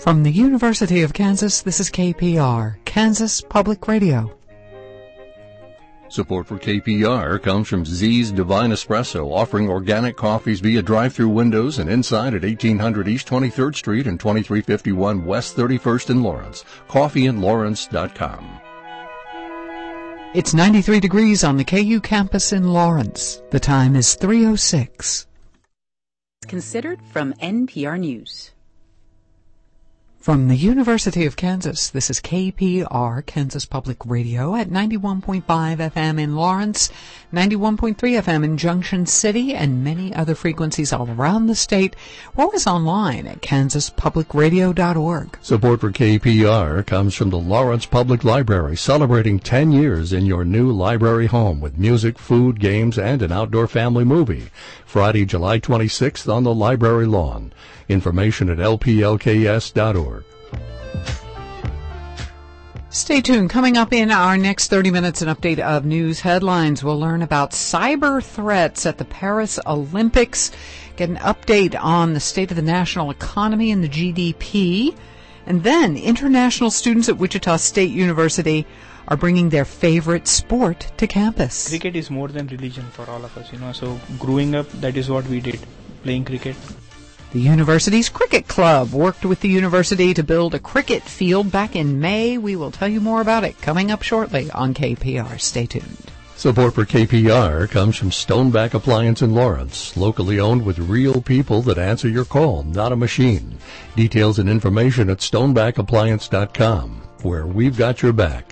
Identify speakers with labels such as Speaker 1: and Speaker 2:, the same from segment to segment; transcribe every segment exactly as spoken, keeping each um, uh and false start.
Speaker 1: From the University of Kansas, this is K P R, Kansas Public Radio.
Speaker 2: Support for K P R comes from Z's Divine Espresso, offering organic coffees via drive-through windows and inside at eighteen hundred East twenty-third Street and twenty-three fifty-one West thirty-first in Lawrence. coffee in lawrence dot com.
Speaker 1: It's ninety-three degrees on the K U campus in Lawrence. The time is three oh six.
Speaker 3: Considered from N P R News.
Speaker 1: From the University of Kansas, this is K P R, Kansas Public Radio, at ninety-one point five F M in Lawrence, ninety-one point three F M in Junction City, and many other frequencies all around the state. We're always online at kansas public radio dot org.
Speaker 2: Support for K P R comes from the Lawrence Public Library, celebrating ten years in your new library home with music, food, games, and an outdoor family movie. Friday, July twenty-sixth on the library lawn. Information at L P L K S dot org.
Speaker 1: Stay tuned. Coming up in our next thirty minutes, an update of news headlines. We'll learn about cyber threats at the Paris Olympics, get an update on the state of the national economy and the G D P, and then international students at Wichita State University are bringing their favorite sport to campus.
Speaker 4: Cricket is more than religion for all of us, you know, so growing up, that is what we did, playing cricket.
Speaker 1: The university's cricket club worked with the university to build a cricket field back in May. We will tell you more about it coming up shortly on K P R. Stay tuned.
Speaker 2: Support for K P R comes from Stoneback Appliance in Lawrence, locally owned with real people that answer your call, not a machine. Details and information at stoneback appliance dot com, where we've got your back.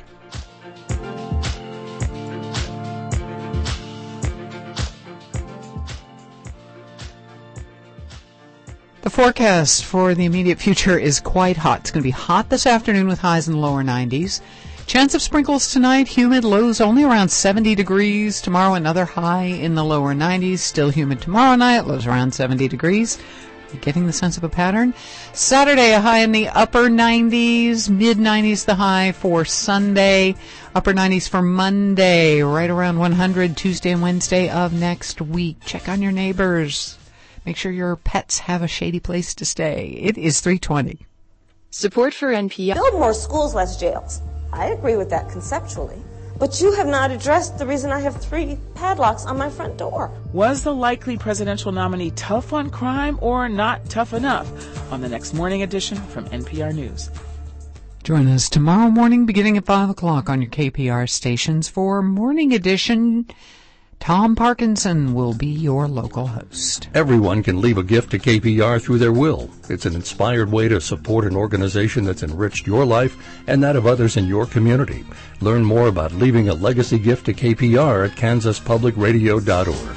Speaker 1: The forecast for the immediate future is quite hot. It's going to be hot this afternoon with highs in the lower nineties. Chance of sprinkles tonight, humid, lows only around seventy degrees. Tomorrow another high in the lower nineties, still humid tomorrow night, lows around seventy degrees. You getting the sense of a pattern? Saturday, a high in the upper nineties, mid nineties the high for Sunday, upper nineties for Monday, right around one hundred Tuesday and Wednesday of next week. Check on your neighbors. Make sure your pets have a shady place to stay. It is three twenty.
Speaker 3: Support for N P R.
Speaker 5: Build more schools, less jails. I agree with that conceptually. But you have not addressed the reason I have three padlocks on my front door.
Speaker 6: Was the likely presidential nominee tough on crime or not tough enough? On the next morning edition from N P R News.
Speaker 1: Join us tomorrow morning beginning at five o'clock on your K P R stations for Morning Edition. Tom Parkinson will be your local host.
Speaker 2: Everyone can leave a gift to K P R through their will. It's an inspired way to support an organization that's enriched your life and that of others in your community. Learn more about leaving a legacy gift to K P R at kansas public radio dot org.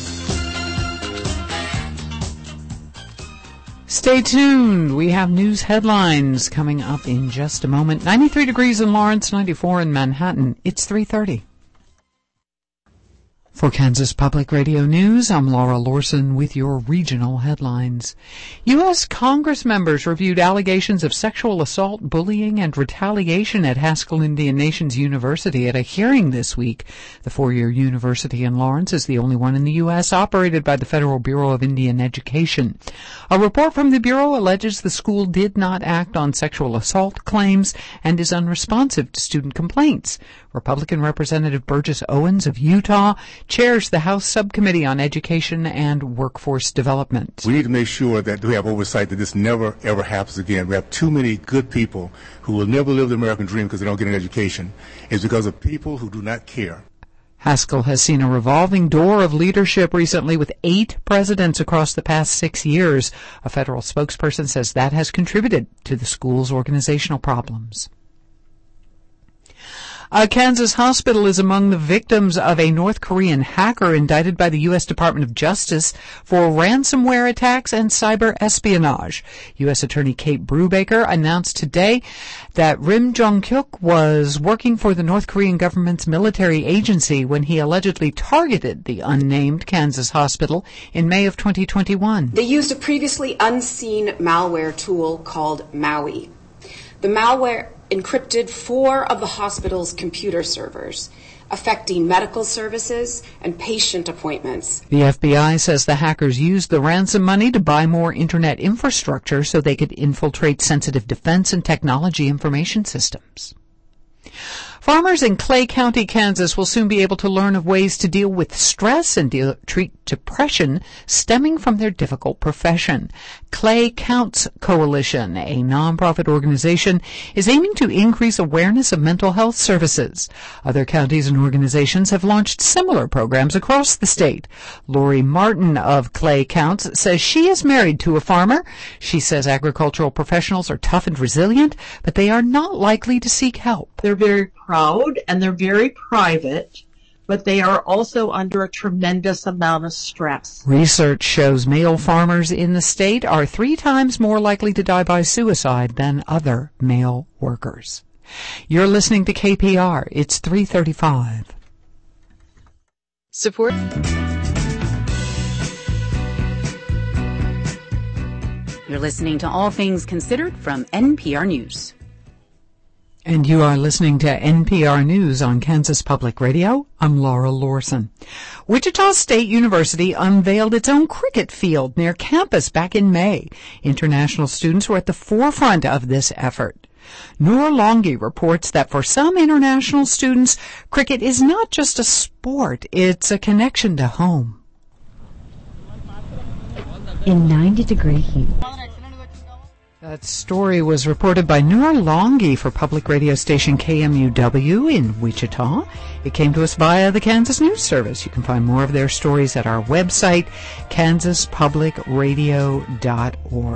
Speaker 1: Stay tuned. We have news headlines coming up in just a moment. ninety-three degrees in Lawrence, ninety-four in Manhattan. It's three thirty. For Kansas Public Radio News, I'm Laura Lorson with your regional headlines. U S Congress members reviewed allegations of sexual assault, bullying, and retaliation at Haskell Indian Nations University at a hearing this week. The four-year university in Lawrence is the only one in the U S operated by the Federal Bureau of Indian Education. A report from the Bureau alleges the school did not act on sexual assault claims and is unresponsive to student complaints. Republican Representative Burgess Owens of Utah chairs the House Subcommittee on Education and Workforce Development.
Speaker 7: We need to make sure that we have oversight that this never, ever happens again. We have too many good people who will never live the American dream because they don't get an education. It's because of people who do not care.
Speaker 1: Haskell has seen a revolving door of leadership recently with eight presidents across the past six years. A federal spokesperson says that has contributed to the school's organizational problems. A Kansas hospital is among the victims of a North Korean hacker indicted by the U S Department of Justice for ransomware attacks and cyber espionage. U S Attorney Kate Brubaker announced today that Rim Jong-kyuk was working for the North Korean government's military agency when he allegedly targeted the unnamed Kansas hospital in May of twenty twenty-one.
Speaker 8: They used a previously unseen malware tool called Maui. The malware encrypted four of the hospital's computer servers, affecting medical services and patient appointments.
Speaker 1: The F B I says the hackers used the ransom money to buy more internet infrastructure so they could infiltrate sensitive defense and technology information systems. Farmers in Clay County, Kansas will soon be able to learn of ways to deal with stress and deal, treat depression stemming from their difficult profession. Clay Counts Coalition, a nonprofit organization, is aiming to increase awareness of mental health services. Other counties and organizations have launched similar programs across the state. Lori Martin of Clay Counts says she is married to a farmer. She says agricultural professionals are tough and resilient, but they are not likely to seek help.
Speaker 9: They're very proud and they're very private, but they are also under a tremendous amount of stress.
Speaker 1: Research shows male farmers in the state are three times more likely to die by suicide than other male workers. You're listening to K P R. It's three thirty-five.
Speaker 3: Support. You're listening to All Things Considered from N P R News.
Speaker 1: And you are listening to N P R News on Kansas Public Radio. I'm Laura Lorson. Wichita State University unveiled its own cricket field near campus back in May. International students were at the forefront of this effort. Noor Longi reports that for some international students, cricket is not just a sport, it's a connection to home.
Speaker 10: In ninety degree heat.
Speaker 1: That story was reported by Noor Longi for public radio station K M U W in Wichita. It came to us via the Kansas News Service. You can find more of their stories at our website, kansas public radio dot org.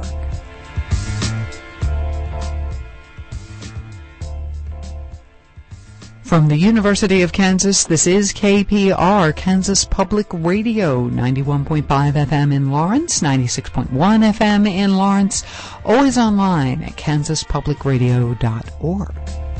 Speaker 1: From the University of Kansas, this is K P R, Kansas Public Radio, ninety-one point five F M in Lawrence, ninety-six point one F M in Lawrence, always online at kansas public radio dot org.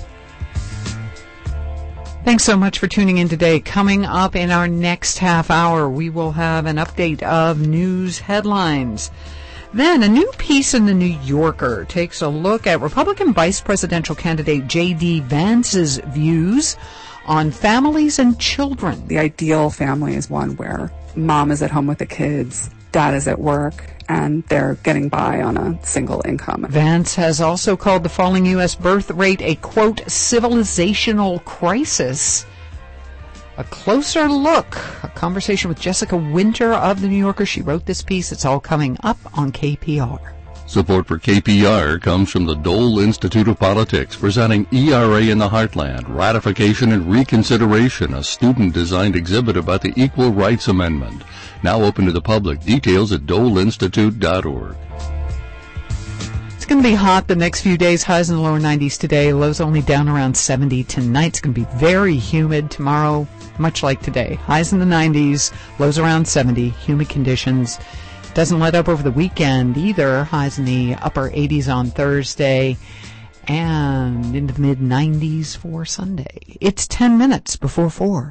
Speaker 1: Thanks so much for tuning in today. Coming up in our next half hour, we will have an update of news headlines. Then, a new piece in The New Yorker takes a look at Republican vice presidential candidate J D Vance's views on families and children.
Speaker 11: The ideal family is one where mom is at home with the kids, dad is at work, and they're getting by on a single income.
Speaker 1: Vance has also called the falling U S birth rate a, quote, civilizational crisis. A closer look, a conversation with Jessica Winter of The New Yorker. She wrote this piece. It's all coming up on K P R.
Speaker 2: Support for K P R comes from the Dole Institute of Politics, presenting E R A in the Heartland, Ratification and Reconsideration, a student-designed exhibit about the Equal Rights Amendment. Now open to the public. Details at dole institute dot org.
Speaker 1: It's going to be hot the next few days. Highs in the lower nineties today. Lows only down around seventy tonight. It's going to be very humid tomorrow, much like today. Highs in the nineties, lows around seventy, humid conditions. Doesn't let up over the weekend either. Highs in the upper eighties on Thursday and into the mid nineties for Sunday. It's ten minutes before four.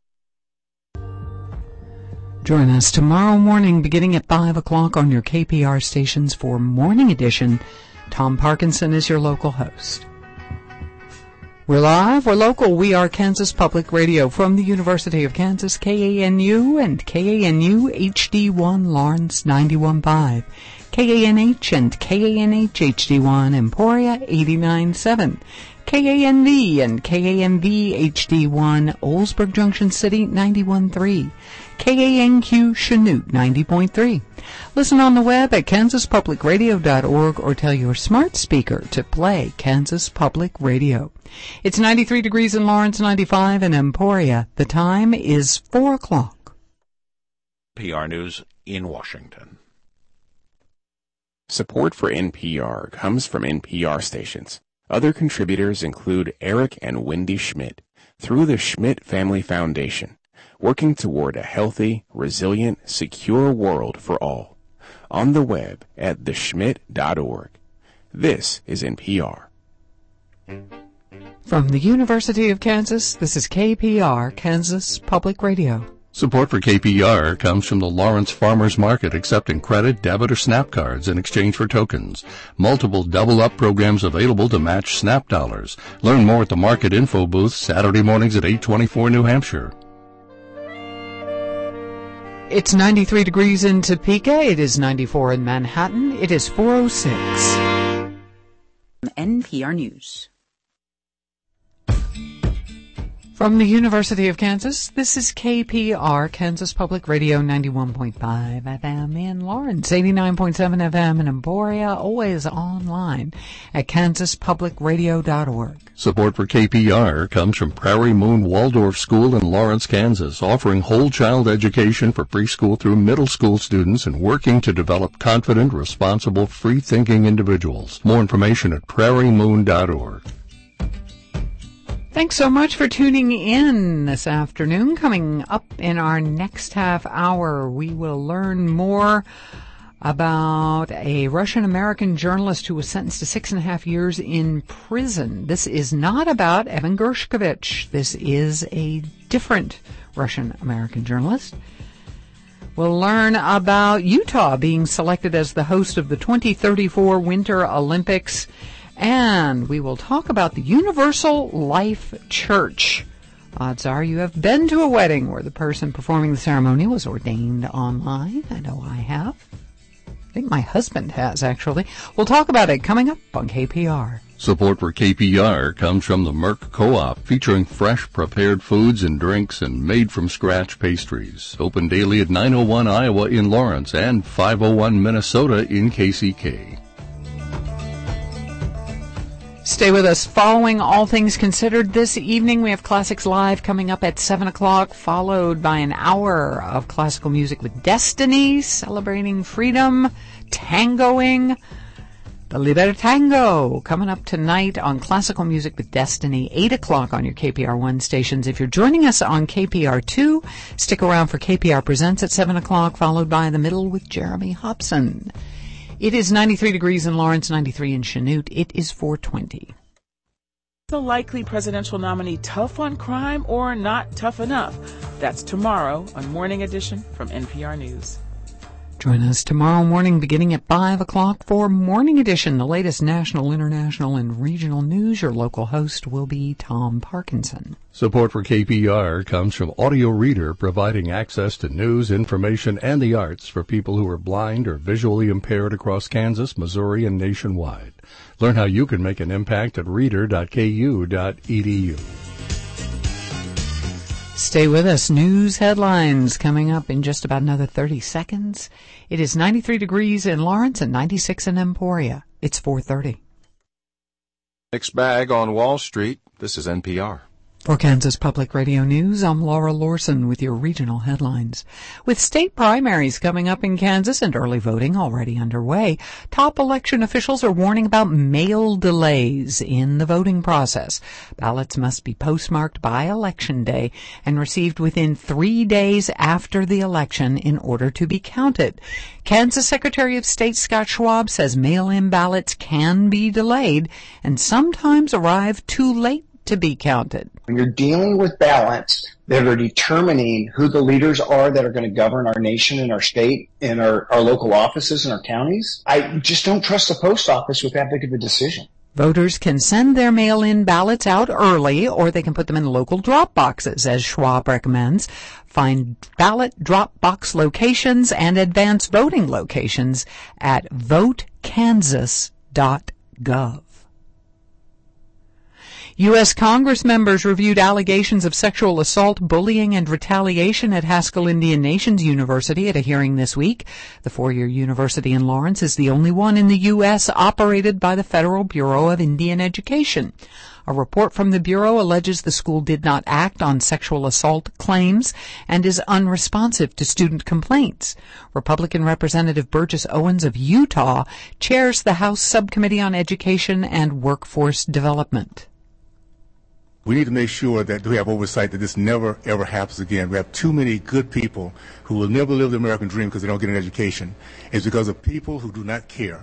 Speaker 1: Join us tomorrow morning beginning at five o'clock on your K P R stations for Morning Edition. Tom Parkinson is your local host. We're live, we're local, we are Kansas Public Radio from the University of Kansas, K A N U and K A N U H D one Lawrence ninety-one point five, K A N H and K A N H H D one Emporia eighty-nine point seven, K A N V and K A N V H D one Oldsburg Junction City ninety-one point three, K A N Q Chanute ninety point three. Listen on the web at kansas public radio dot org or tell your smart speaker to play Kansas Public Radio. It's ninety-three degrees in Lawrence, ninety-five in Emporia. The time is four o'clock.
Speaker 12: P R News in Washington. Support for N P R comes from N P R stations. Other contributors include Eric and Wendy Schmidt through the Schmidt Family Foundation, working toward a healthy, resilient, secure world for all. On the web at the schmidt dot org. This is N P R.
Speaker 1: From the University of Kansas, this is K P R, Kansas Public Radio.
Speaker 2: Support for K P R comes from the Lawrence Farmers Market, accepting credit, debit, or SNAP cards in exchange for tokens. Multiple double-up programs available to match SNAP dollars. Learn more at the Market Info booth Saturday mornings at eight twenty-four New Hampshire.
Speaker 1: It's ninety-three degrees in Topeka. It is ninety-four in Manhattan. It is four oh six.
Speaker 3: N P R News.
Speaker 1: From the University of Kansas, this is K P R, Kansas Public Radio, ninety-one point five F M in Lawrence, eighty-nine point seven F M in Emporia, always online at kansas public radio dot org.
Speaker 2: Support for K P R comes from Prairie Moon Waldorf School in Lawrence, Kansas, offering whole child education for preschool through middle school students and working to develop confident, responsible, free-thinking individuals. More information at prairie moon dot org.
Speaker 1: Thanks so much for tuning in this afternoon. Coming up in our next half hour, we will learn more about a Russian-American journalist who was sentenced to six and a half years in prison. This is not about Evan Gershkovich. This is a different Russian-American journalist. We'll learn about Utah being selected as the host of the twenty thirty-four Winter Olympics. And we will talk about the Universal Life Church. Odds are you have been to a wedding where the person performing the ceremony was ordained online. I know I have. I think my husband has, actually. We'll talk about it coming up on K P R.
Speaker 2: Support for K P R comes from the Merck Co-op, featuring fresh prepared foods and drinks and made-from-scratch pastries. Open daily at nine oh one Iowa in Lawrence and five oh one Minnesota in K C K.
Speaker 1: Stay with us. Following All Things Considered this evening, we have Classics Live coming up at seven o'clock, followed by an hour of classical music with Destiny, celebrating freedom, tangoing, the Libertango, coming up tonight on Classical Music with Destiny, eight o'clock on your K P R one stations. If you're joining us on K P R two, stick around for K P R Presents at seven o'clock, followed by The Middle with Jeremy Hobson. It is ninety-three degrees in Lawrence, ninety-three in Chanute. It is four twenty.
Speaker 6: The likely presidential nominee tough on crime or not tough enough? That's tomorrow on Morning Edition from N P R News.
Speaker 1: Join us tomorrow morning beginning at five o'clock for Morning Edition, the latest national, international, and regional news. Your local host will be Tom Parkinson.
Speaker 2: Support for K P R comes from Audio Reader, providing access to news, information, and the arts for people who are blind or visually impaired across Kansas, Missouri, and nationwide. Learn how you can make an impact at reader dot k u dot e d u.
Speaker 1: Stay with us. News headlines coming up in just about another thirty seconds. It is ninety-three degrees in Lawrence and ninety-six in Emporia. It's four thirty.
Speaker 13: Mixed bag on Wall Street. This is N P R.
Speaker 1: For Kansas Public Radio News, I'm Laura Lorson with your regional headlines. With state primaries coming up in Kansas and early voting already underway, top election officials are warning about mail delays in the voting process. Ballots must be postmarked by Election Day and received within three days after the election in order to be counted. Kansas Secretary of State Scott Schwab says mail-in ballots can be delayed and sometimes arrive too late to be counted.
Speaker 14: When you're dealing with ballots that are determining who the leaders are that are going to govern our nation and our state and our, our local offices and our counties, I just don't trust the post office with that big of a decision.
Speaker 1: Voters can send their mail-in ballots out early, or they can put them in local drop boxes, as Schwab recommends. Find ballot drop box locations and advance voting locations at vote kansas dot gov. U S Congress members reviewed allegations of sexual assault, bullying, and retaliation at Haskell Indian Nations University at a hearing this week. The four-year university in Lawrence is the only one in the U S operated by the Federal Bureau of Indian Education. A report from the Bureau alleges the school did not act on sexual assault claims and is unresponsive to student complaints. Republican Representative Burgess Owens of Utah chairs the House Subcommittee on Education and Workforce Development.
Speaker 7: We need to make sure that we have oversight that this never, ever happens again. We have too many good people who will never live the American dream because they don't get an education. It's because of people who do not care.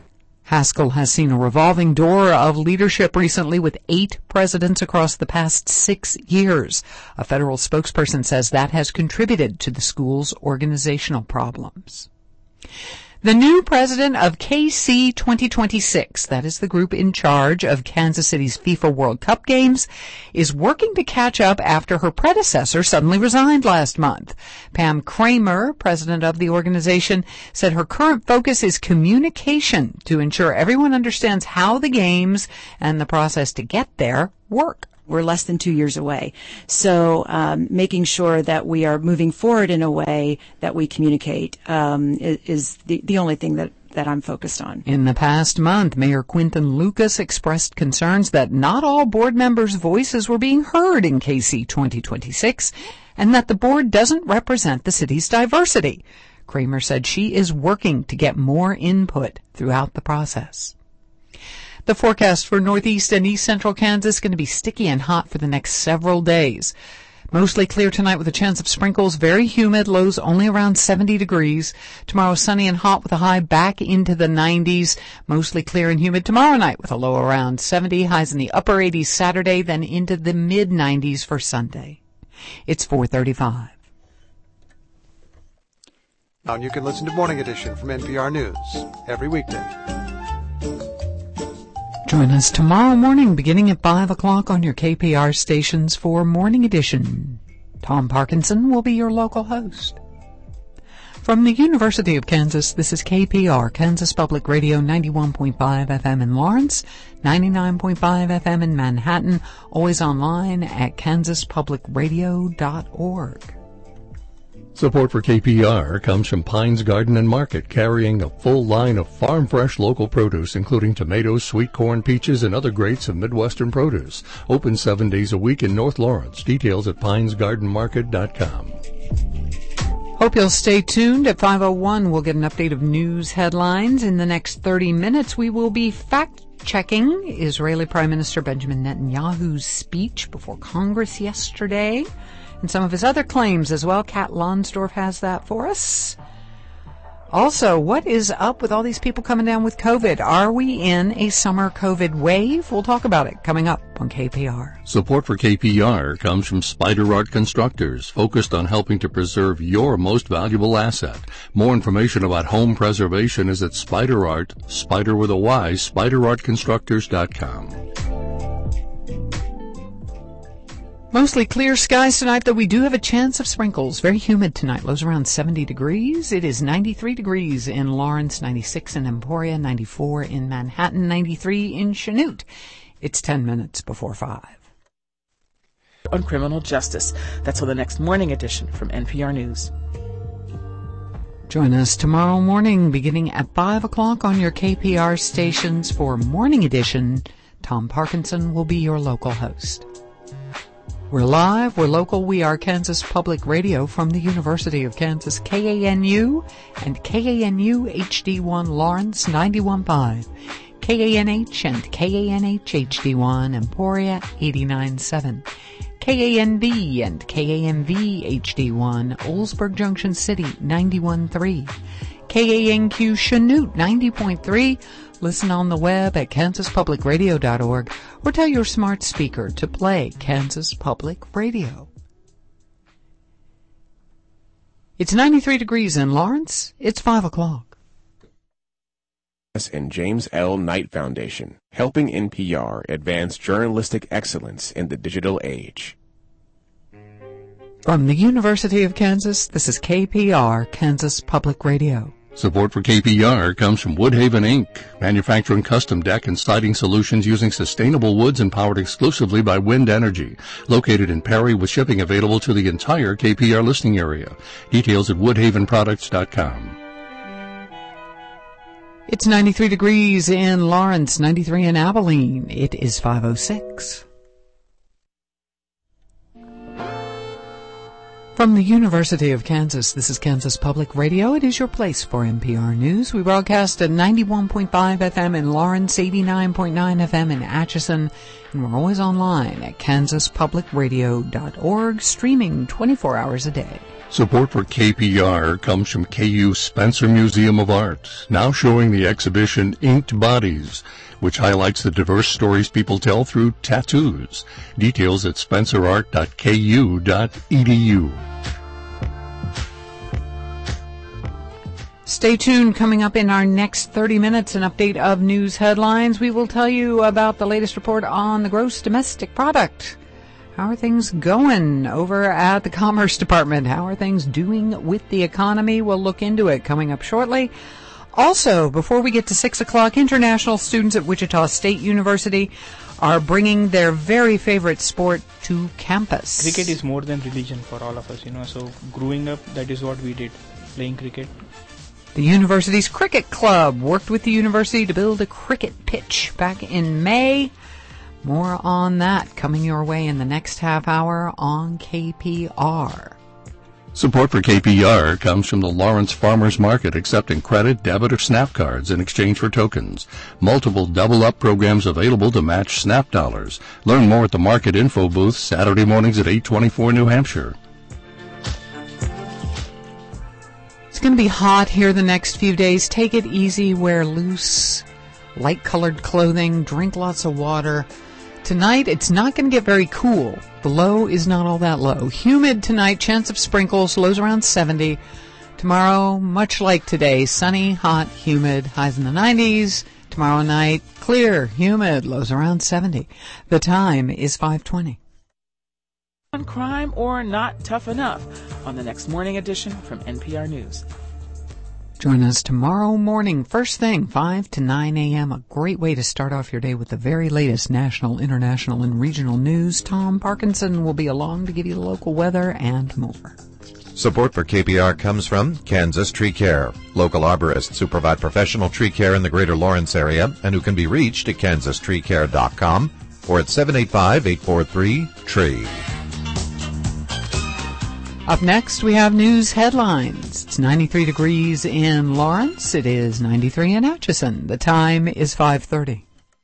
Speaker 1: Haskell has seen a revolving door of leadership recently with eight presidents across the past six years. A federal spokesperson says that has contributed to the school's organizational problems. The new president of K C twenty twenty-six, that is the group in charge of Kansas City's FIFA World Cup games, is working to catch up after her predecessor suddenly resigned last month. Pam Kramer, president of the organization, said her current focus is communication to ensure everyone understands how the games and the process to get there work.
Speaker 15: We're less than two years away. So um, making sure that we are moving forward in a way that we communicate um, is, is the, the only thing that, that I'm focused on.
Speaker 1: In the past month, Mayor Quinton Lucas expressed concerns that not all board members' voices were being heard in K C twenty twenty-six and that the board doesn't represent the city's diversity. Kramer said she is working to get more input throughout the process. The forecast for northeast and east central Kansas is going to be sticky and hot for the next several days. Mostly clear tonight with a chance of sprinkles, very humid, lows only around seventy degrees. Tomorrow sunny and hot with a high back into the nineties. Mostly clear and humid tomorrow night with a low around seventy, highs in the upper eighties Saturday, then into the mid nineties for Sunday. It's four thirty-five.
Speaker 16: Now you can listen to Morning Edition from N P R News every weekday.
Speaker 1: Join us tomorrow morning beginning at five o'clock on your K P R stations for Morning Edition. Tom Parkinson will be your local host. From the University of Kansas, this is K P R, Kansas Public Radio, ninety-one point five F M in Lawrence, ninety-nine point five F M in Manhattan, always online at kansas public radio dot org.
Speaker 2: Support for K P R comes from Pines Garden and Market, carrying a full line of farm-fresh local produce, including tomatoes, sweet corn, peaches, and other greats of Midwestern produce. Open seven days a week in North Lawrence. Details at pines garden market dot com.
Speaker 1: Hope you'll stay tuned. At five oh one, we'll get an update of news headlines. In the next thirty minutes, we will be fact-checking Israeli Prime Minister Benjamin Netanyahu's speech before Congress yesterday, and some of his other claims as well. Kat Lonsdorf has that for us. Also, what is up with all these people coming down with COVID? Are we in a summer COVID wave? We'll talk about it coming up on K P R.
Speaker 2: Support for K P R comes from Spider Art Constructors, focused on helping to preserve your most valuable asset. More information about home preservation is at Spider Art, Spider with a Y, spider art constructors dot com.
Speaker 1: Mostly clear skies tonight, though we do have a chance of sprinkles. Very humid tonight. Lows around seventy degrees. It is ninety-three degrees in Lawrence, ninety-six in Emporia, ninety-four in Manhattan, ninety-three in Chanute. It's ten minutes before five.
Speaker 6: On criminal justice. That's on the next Morning Edition from N P R News.
Speaker 1: Join us tomorrow morning beginning at five o'clock on your K P R stations for Morning Edition. Tom Parkinson will be your local host. We're live, we're local, we are Kansas Public Radio from the University of Kansas, K A N U and K A N U H D one Lawrence ninety-one point five, K A N H and K A N H H D one Emporia eighty-nine point seven, K A N V and K A N V H D one Oldsburg Junction City ninety-one point three, K A N Q Chanute ninety point three. Listen on the web at kansas public radio dot org or tell your smart speaker to play Kansas Public Radio. It's ninety-three degrees in Lawrence. It's five o'clock.
Speaker 12: And James L. Knight Foundation, helping N P R advance journalistic excellence in the digital age.
Speaker 1: From the University of Kansas, this is K P R, Kansas Public Radio.
Speaker 2: Support for K P R comes from Woodhaven Incorporated, manufacturing custom deck and siding solutions using sustainable woods and powered exclusively by wind energy. Located in Perry with shipping available to the entire K P R listening area. Details at woodhaven products dot com.
Speaker 1: It's ninety-three degrees in Lawrence, ninety-three in Abilene. It is five oh six. From the University of Kansas, this is Kansas Public Radio. It is your place for N P R News. We broadcast at ninety-one point five F M in Lawrence, eighty-nine point nine F M in Atchison, and we're always online at kansas public radio dot org, streaming twenty-four hours a day.
Speaker 2: Support for K P R comes from K U Spencer Museum of Art, now showing the exhibition Inked Bodies, which highlights the diverse stories people tell through tattoos. Details at spencer art dot k u dot e d u.
Speaker 1: Stay tuned. Coming up in our next thirty minutes, an update of news headlines. We will tell you about the latest report on the gross domestic product. How are things going over at the Commerce Department? How are things doing with the economy? We'll look into it coming up shortly. Also, before we get to six o'clock, international students at Wichita State University are bringing their very favorite sport to campus.
Speaker 4: Cricket is more than religion for all of us, you know. So growing up, that is what we did, playing cricket.
Speaker 1: The university's cricket club worked with the university to build a cricket pitch back in May. More on that coming your way in the next half hour on K P R.
Speaker 2: Support for K P R comes from the Lawrence Farmers Market, accepting credit, debit, or SNAP cards in exchange for tokens. Multiple double-up programs available to match SNAP dollars. Learn more at the Market Info booth Saturday mornings at eight twenty-four New Hampshire.
Speaker 1: It's going to be hot here the next few days. Take it easy. Wear loose, light-colored clothing. Drink lots of water. Tonight, it's not going to get very cool. The low is not all that low. Humid tonight, chance of sprinkles, lows around seventy. Tomorrow, much like today, sunny, hot, humid, highs in the nineties. Tomorrow night, clear, humid, lows around seventy. The time is five twenty.
Speaker 6: On crime or not tough enough on the next morning edition from N P R News.
Speaker 1: Join us tomorrow morning, first thing, five to nine a.m. A great way to start off your day with the very latest national, international, and regional news. Tom Parkinson will be along to give you the local weather and more.
Speaker 17: Support for K P R comes from Kansas Tree Care, local arborists who provide professional tree care in the greater Lawrence area and who can be reached at kansas tree care dot com or at seven eight five, eight four three, tree.
Speaker 1: Up next, we have news headlines. It's ninety-three degrees in Lawrence. It is ninety-three in Atchison. The time is five thirty.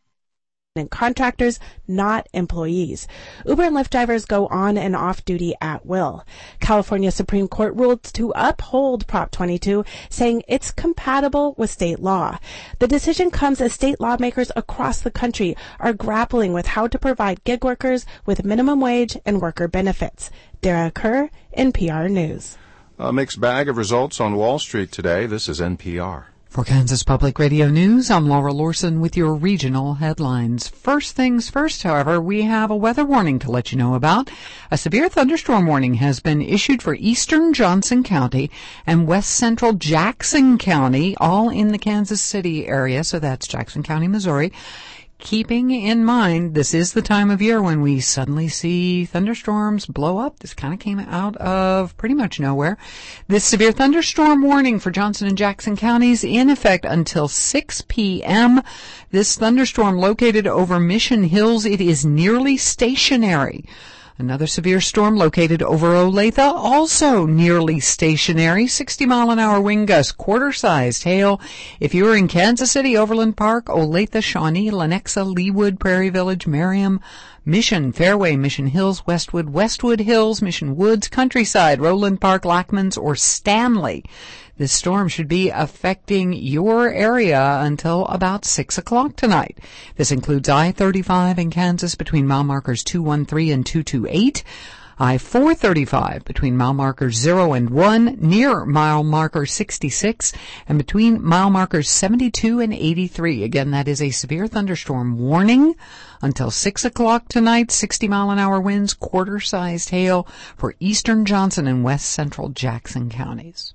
Speaker 18: And contractors, not employees. Uber and Lyft drivers go on and off duty at will. California Supreme Court ruled to uphold Prop twenty-two, saying it's compatible with state law. The decision comes as state lawmakers across the country are grappling with how to provide gig workers with minimum wage and worker benefits. Dara Kerr, N P R News.
Speaker 13: A mixed bag of results on Wall Street today. This is N P R.
Speaker 1: For Kansas Public Radio News, I'm Laura Lorson with your regional headlines. First things first, however, we have a weather warning to let you know about. A severe thunderstorm warning has been issued for eastern Johnson County and west central Jackson County, all in the Kansas City area, so that's Jackson County, Missouri. Keeping in mind, this is the time of year when we suddenly see thunderstorms blow up. This kind of came out of pretty much nowhere. This severe thunderstorm warning for Johnson and Jackson counties in effect until six p.m. This thunderstorm located over Mission Hills, it is nearly stationary. Another severe storm located over Olathe, also nearly stationary, sixty mile an hour wind gusts, quarter-sized hail. If you're in Kansas City, Overland Park, Olathe, Shawnee, Lenexa, Leawood, Prairie Village, Merriam, Mission, Fairway, Mission Hills, Westwood, Westwood Hills, Mission Woods, Countryside, Roland Park, Lackmans, or Stanley, this storm should be affecting your area until about six o'clock tonight. This includes I thirty-five in Kansas between mile markers two one three and two two eight. I four thirty-five between mile markers zero and one, near mile marker sixty-six, and between mile markers seventy-two and eighty-three. Again, that is a severe thunderstorm warning until six o'clock tonight. sixty mile an hour winds, quarter-sized hail for eastern Johnson and west central Jackson counties.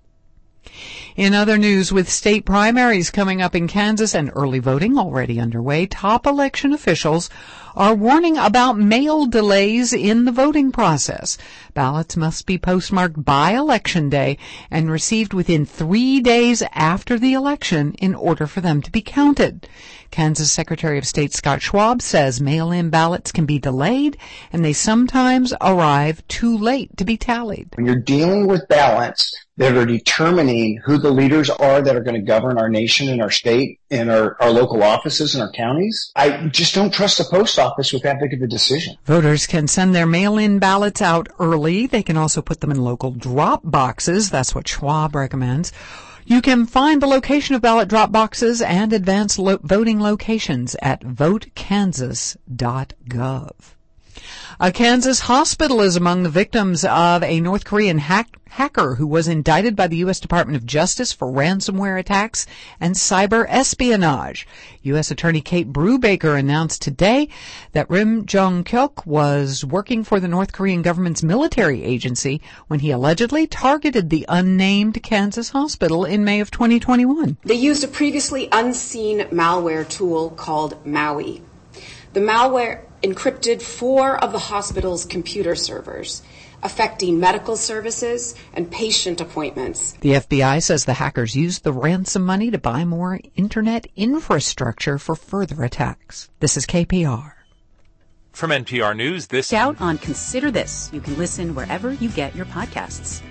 Speaker 1: In other news, with state primaries coming up in Kansas and early voting already underway, top election officials are warning about mail delays in the voting process. Ballots must be postmarked by Election Day and received within three days after the election in order for them to be counted. Kansas Secretary of State Scott Schwab says mail-in ballots can be delayed and they sometimes arrive too late to be tallied.
Speaker 14: When you're dealing with ballots that are determining who the leaders are that are going to govern our nation and our state and our, our local offices and our counties. I just don't trust the post office with that big of a decision.
Speaker 1: Voters can send their mail-in ballots out early. They can also put them in local drop boxes. That's what Schwab recommends. You can find the location of ballot drop boxes and advanced lo- voting locations at vote kansas dot gov. A Kansas hospital is among the victims of a North Korean hack- hacker who was indicted by the U S Department of Justice for ransomware attacks and cyber espionage. U S Attorney Kate Brubaker announced today that Rim Jong-kyuk was working for the North Korean government's military agency when he allegedly targeted the unnamed Kansas hospital in May of twenty twenty-one.
Speaker 8: They used a previously unseen malware tool called Maui. The malware encrypted four of the hospital's computer servers, affecting medical services and patient appointments.
Speaker 1: The F B I says the hackers used the ransom money to buy more internet infrastructure for further attacks. This is K P R.
Speaker 19: From N P R News, this...
Speaker 3: Out on Consider This. You can listen wherever you get your podcasts.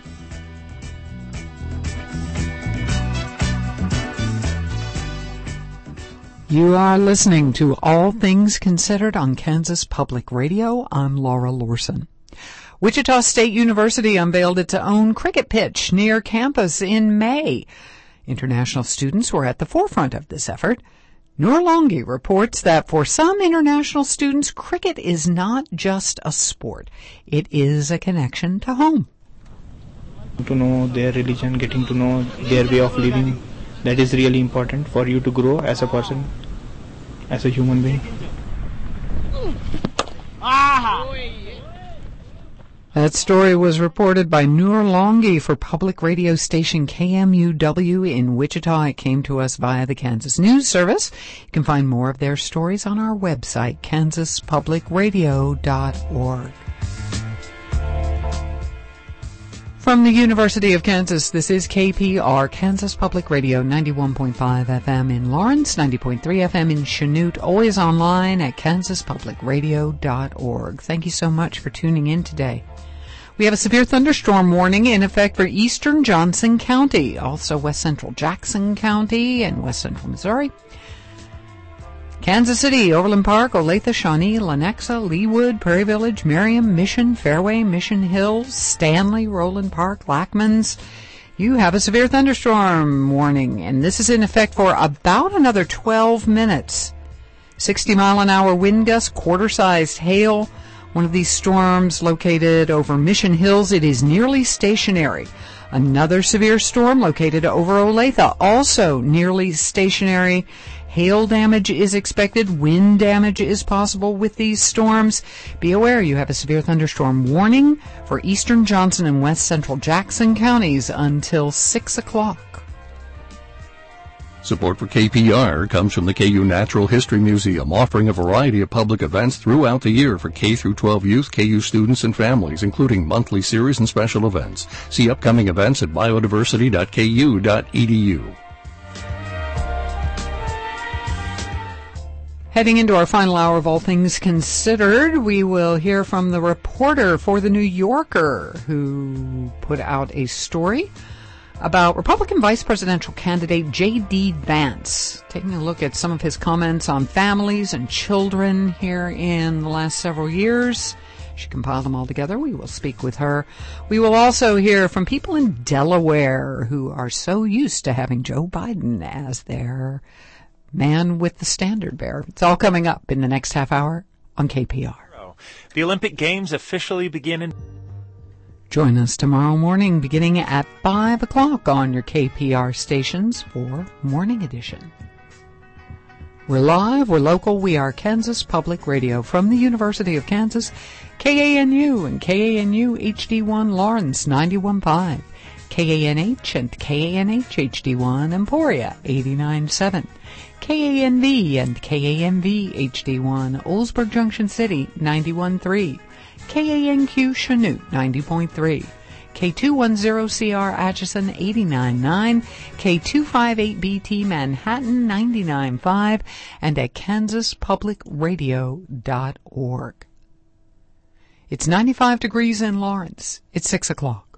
Speaker 1: You are listening to All Things Considered on Kansas Public Radio. I'm Laura Lorson. Wichita State University unveiled its own cricket pitch near campus in May. International students were at the forefront of this effort. Noor Longi reports that for some international students, cricket is not just a sport. It is a connection to home.
Speaker 4: To know their religion, getting to know their way of living, that is really important for you to grow as a person, as a human being.
Speaker 1: That story was reported by Noor Longi for public radio station K M U W in Wichita. It came to us via the Kansas News Service. You can find more of their stories on our website, kansas public radio dot org. From the University of Kansas, this is K P R, Kansas Public Radio, ninety-one point five F M in Lawrence, ninety point three F M in Chanute, always online at kansas public radio dot org. Thank you so much for tuning in today. We have a severe thunderstorm warning in effect for eastern Johnson County, also west central Jackson County and west central Missouri. Kansas City, Overland Park, Olathe, Shawnee, Lenexa, Leawood, Prairie Village, Merriam, Mission, Fairway, Mission Hills, Stanley, Roland Park, Lackmans. You have a severe thunderstorm warning, and this is in effect for about another twelve minutes. sixty mile an hour wind gusts, quarter-sized hail. One of these storms located over Mission Hills. It is nearly stationary. Another severe storm located over Olathe, also nearly stationary. Hail damage is expected. Wind damage is possible with these storms. Be aware you have a severe thunderstorm warning for eastern Johnson and west central Jackson counties until six o'clock.
Speaker 2: Support for K P R comes from the K U Natural History Museum, offering a variety of public events throughout the year for K through twelve youth, K U students, and families, including monthly series and special events. See upcoming events at biodiversity dot k u dot e d u.
Speaker 1: Heading into our final hour of All Things Considered, we will hear from the reporter for The New Yorker who put out a story about Republican vice presidential candidate J D. Vance, taking a look at some of his comments on families and children here in the last several years. She compiled them all together. We will speak with her. We will also hear from people in Delaware who are so used to having Joe Biden as their man with the standard bearer. It's all coming up in the next half hour on K P R.
Speaker 19: The Olympic Games officially begin in...
Speaker 1: Join us tomorrow morning beginning at five o'clock on your K P R stations for Morning Edition. We're live, we're local, we are Kansas Public Radio from the University of Kansas, K A N U and K A N U H D one Lawrence ninety-one point five, K A N H and K A N H H D one Emporia eighty-nine point seven, K A N V and K A N V H D one Oldsburg Junction City ninety-one point three, K A N Q Chanute ninety point three, K two ten C R Atchison eighty-nine point nine, K two fifty-eight B T Manhattan ninety-nine point five, and at kansas public radio dot org. It's ninety-five degrees in Lawrence. It's six o'clock.